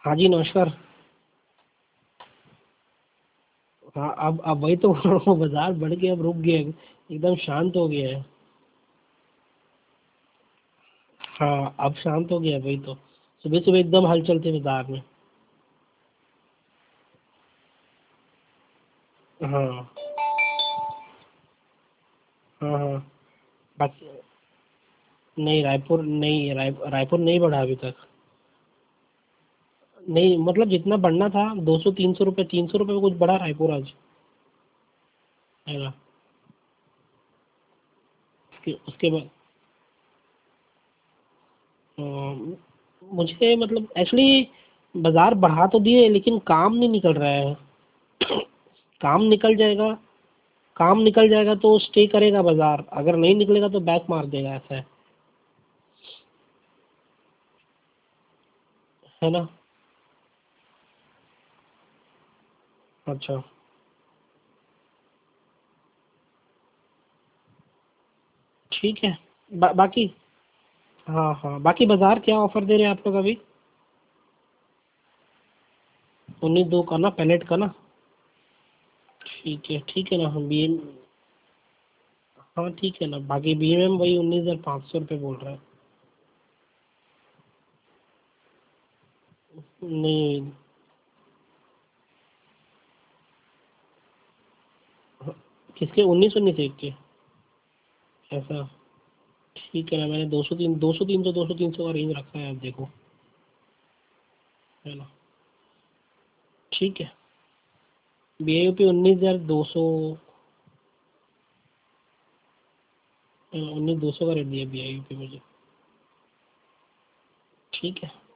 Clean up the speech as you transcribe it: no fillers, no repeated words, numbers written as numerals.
हाँ जी, नमस्कार। हाँ, अब वही तो बोल रहा हूँ, बाजार बढ़ के अब रुक गया है, एकदम शांत हो गया है। हाँ, अब शांत हो गया है, वही तो। सुबह सुबह एकदम हलचल थी बाजार में। हाँ, हाँ, हाँ। बाकी नहीं, रायपुर नहीं बढ़ा अभी तक। नहीं, मतलब जितना बढ़ना था 200-300 रुपये, 300 रुपये कुछ बढ़ा रायपुर आज। है ना। उसके बाद मुझे मतलब एक्चुअली बाजार बढ़ा तो दिए लेकिन काम नहीं निकल रहा है। काम निकल जाएगा। काम निकल जाएगा तो स्टे करेगा बाजार, अगर नहीं निकलेगा तो बैक मार देगा, ऐसा है ना। अच्छा। ठीक है। बाकी हाँ, हाँ, बाकी बाजार क्या ऑफर दे रहे हैं आप लोग अभी? 19 दो का ना, पैलेट का ना। ठीक है ना, हम बी एम। हाँ, ठीक है ना, बाकी बी एम एम वही 19,500 रुपये बोल रहा है। नहीं। किसके 19 एक के? ऐसा। ठीक है ना, मैंने 200 300 का रेंज रखा है, आप देखो। है ना। ठीक है। B I P 19,200। 19,200 का रेट दिया बी आई पी मुझे। ठीक है।